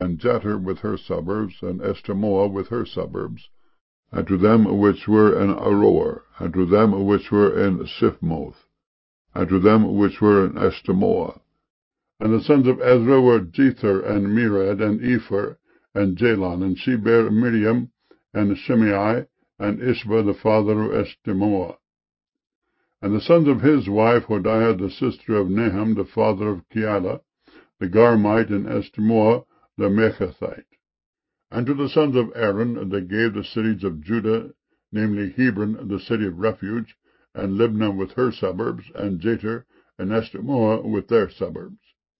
and Jether with her suburbs, and Eshtemoa with her suburbs, and to them which were in Aroer, and to them which were in Siphmoth, and to them which were in Eshtemoa. And the sons of Ezra were Jether, and Mered, and Epher, and Jalon, and she bare Miriam, and Shimei, and Ishba the father of Eshtemoa. And the sons of his wife, Hodiah the sister of Nahum the father of Keilah, the Garmite, and Eshtemoa the Mechathite. And to the sons of Aaron they gave the cities of Judah, namely Hebron, the city of refuge, and Libnah with her suburbs, and Jether, and Eshtemoa with their suburbs.